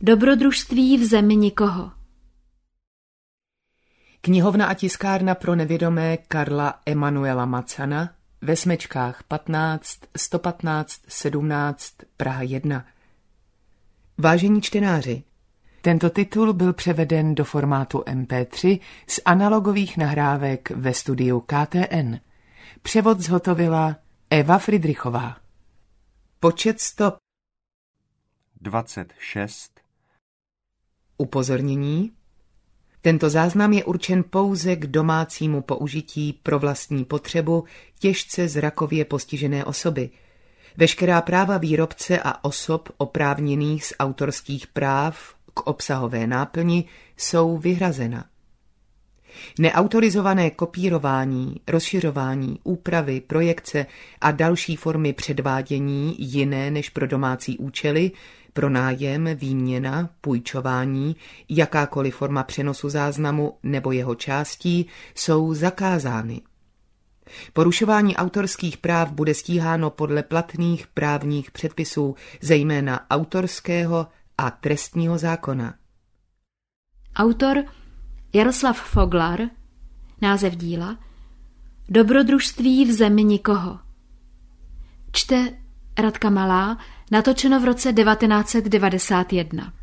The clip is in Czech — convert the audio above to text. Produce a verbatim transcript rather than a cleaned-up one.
Dobrodružství v zemi nikoho. Knihovna a tiskárna pro nevědomé Karla Emanuela Macana ve Smečkách patnáct, sto patnáct, sedmnáct, Praha jedna. Vážení čtenáři, tento titul byl převeden do formátu em pé tři z analogových nahrávek ve studiu K T N. Převod zhotovila Eva Fridrichová. Počet stop dvacet šest. Upozornění. Tento záznam je určen pouze k domácímu použití pro vlastní potřebu těžce zrakově postižené osoby. Veškerá práva výrobce a osob oprávněných z autorských práv k obsahové náplni jsou vyhrazena. Neautorizované kopírování, rozšiřování, úpravy, projekce a další formy předvádění jiné než pro domácí účely, pronájem, výměna, půjčování, jakákoliv forma přenosu záznamu nebo jeho částí jsou zakázány. Porušování autorských práv bude stíháno podle platných právních předpisů, zejména autorského a trestního zákona. Autor Jaroslav Foglar, název díla Dobrodružství v zemi nikoho. Čte Radka Malá, natočeno v roce devatenáct set devadesát jedna.